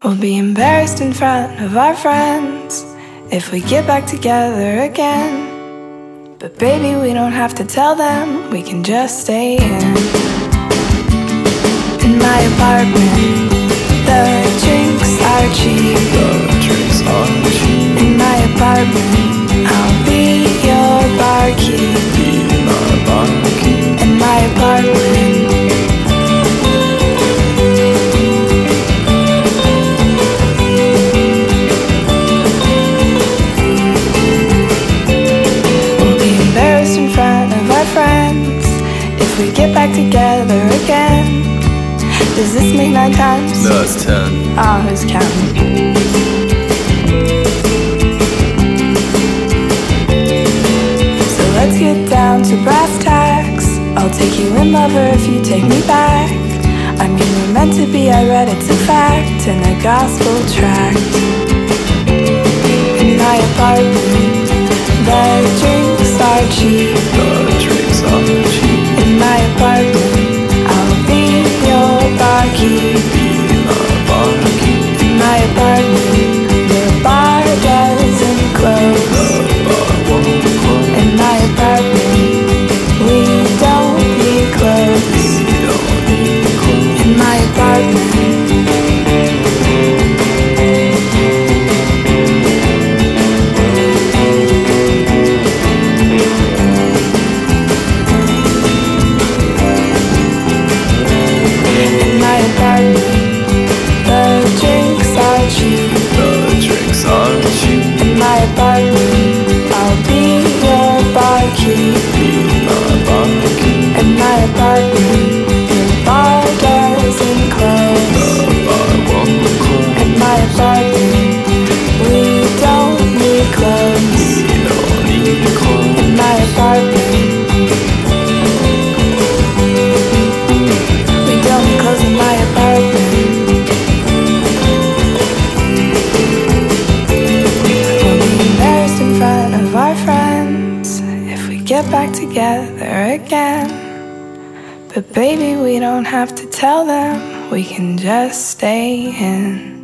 We'll be embarrassed in front of our friends if we get back together again. But baby, we don't have to tell them, we can just stay in my apartment. The drinks are cheap. In my apartment, I'll be your barkeep. In my apartment. Friends, if we get back together again. Does this make 9 times? No, it's 10. Oh, who's counting? So let's get down to brass tacks. I'll take you in, lover, if you take me back. I mean, we're meant to be, I read it's a fact in a gospel tract. In my apartment, the drinks are cheap. In my apartment, I'll be your barkeep. In my apartment, the bar doesn't close. In my apartment, we don't need clothes. In my apartment. I'll be your barkeep. In my apartment, the bar doesn't close. In my apartment, we don't need clothes. In my apartment, we don't need clothes in my apartment. Get back together again. But baby, we don't have to tell them, we can just stay in.